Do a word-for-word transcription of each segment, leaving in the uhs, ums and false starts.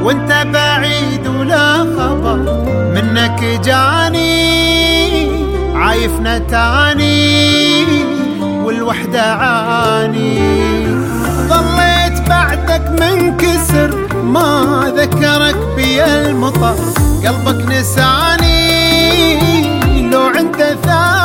وانت بعيد ولا خبر منك جاني، عايفنا تاني والوحدة عاني. ظليت بعدك منكسر ما ذكرك بي المطر، قلبك نساني لو عنده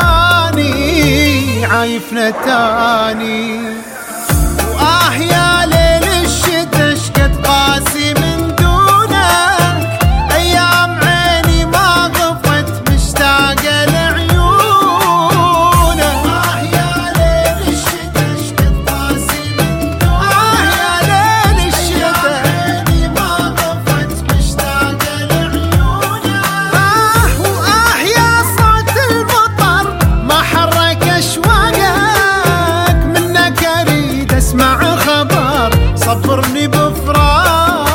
ثاني، عايفنا تاني. وآه يا ليل الشتا شكت قاسي من دونك، أيام عيني ما غفت مشتاقة لعيونك. آه يا ليل الشتا شكت قاسي من دونك، آه يا ليل الشتا عيني ما غفت مشتاقة لعيونك. آه وآه يا صوت المطر ما حرك أشواقك، منك أريد أسمع خبر صبرني بفراقك.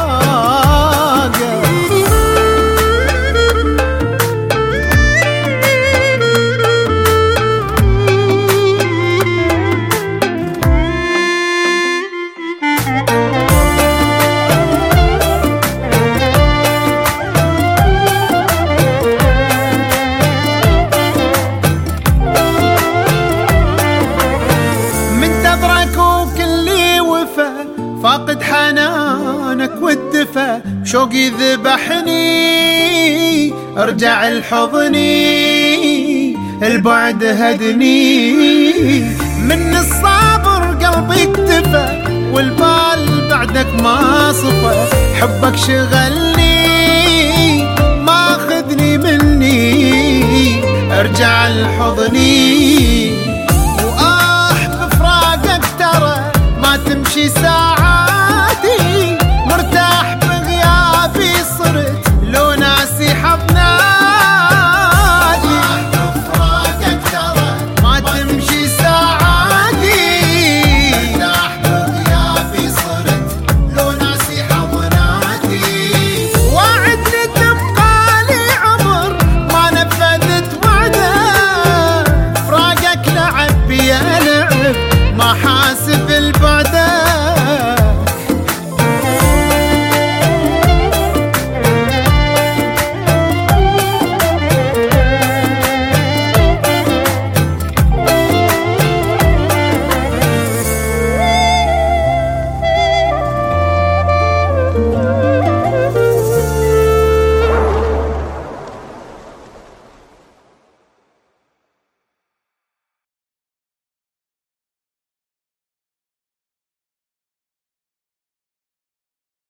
منتظرك وكلي وفا، فاقد حنانك والدفا، شوقي ذبحني ارجع لحضني، البعد هدني من الصبر قلبي اكتفى، والبال بعدك ما صفى، حبك شغلني ما خذني مني ارجع لحضني.